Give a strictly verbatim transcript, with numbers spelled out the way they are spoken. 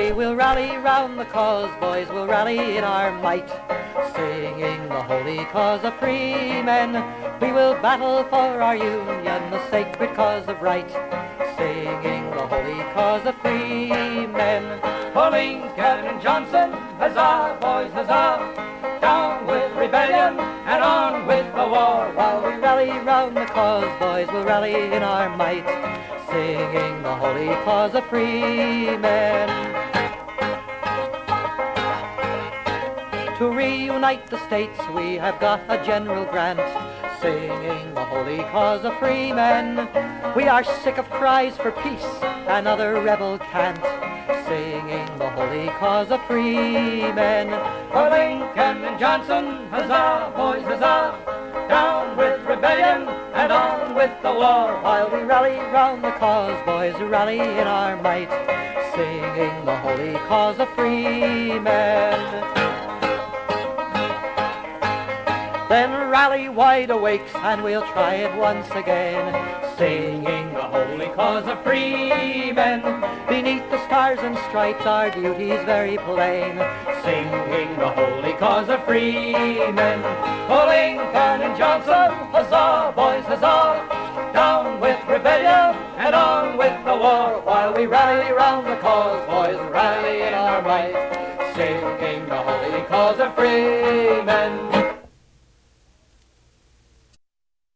day we'll rally round the cause, boys, we'll rally in our might, singing the holy cause of free men. We will battle for our union, the sacred cause of right, singing the holy cause of free men. For Lincoln and Johnson, huzzah, boys, huzzah! Down with rebellion and on with the war. While we rally round the cause, boys, we'll rally in our might, singing the holy cause of free men. To reunite the states we have got a general grant, singing the holy cause of free men. We are sick of cries for peace, another rebel cant, singing the holy cause of free men. For Lincoln and Johnson, huzzah, boys, huzzah! Down with rebellion and on with the war. While we rally round the cause, boys, rally in our might, singing the holy cause of free men. Then rally wide awakes and we'll try it once again, singing the holy cause of free men. Beneath the stars and stripes our duty's very plain, singing the holy cause of free men. For Lincoln and Johnson, huzzah, boys, huzzah! Down with rebellion and on with the war. While we rally round the cause, boys, rally in our might, singing the holy cause of free men.